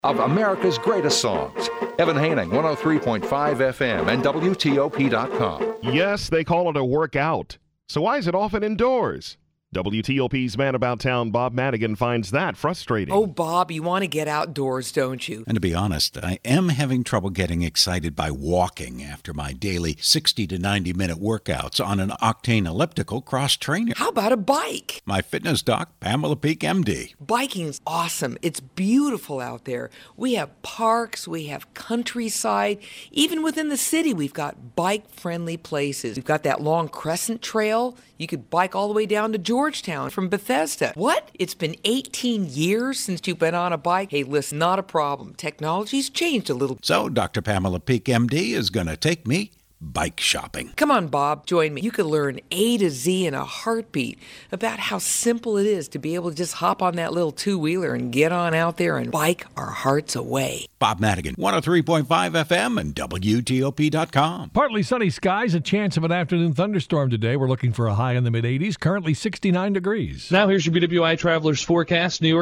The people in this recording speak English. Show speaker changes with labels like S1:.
S1: of America's greatest songs. Evan Haining, 103.5 FM and WTOP.com.
S2: Yes, they call it a workout. So why is it often indoors? WTOP's Man About Town, Bob Madigan, finds that frustrating.
S3: Oh, Bob, you want to get outdoors, don't you?
S4: And to be honest, I am having trouble getting excited by walking after my daily 60 to 90-minute workouts on an Octane elliptical cross-trainer.
S3: How about a bike?
S4: My fitness doc, Pamela Peak, MD.
S3: Biking's awesome. It's beautiful out there. We have parks, we have countryside. Even within the city, we've got bike-friendly places. We've got that long Crescent Trail. You could bike all the way down to Georgetown from Bethesda. What? It's been 18 years since you've been on a bike? Hey, listen, not a problem. Technology's changed a little.
S4: So Dr. Pamela Peak, MD, is going to take me bike shopping.
S3: Come on, Bob, join me. You could learn A to Z in a heartbeat about how simple it is to be able to just hop on that little two-wheeler and get on out there and bike our hearts away.
S4: Bob Madigan, 103.5 FM and WTOP.com.
S5: Partly sunny skies, a chance of an afternoon thunderstorm today. We're looking for a high in the mid-80s, currently 69 degrees.
S6: Now here's your BWI Travelers forecast. New York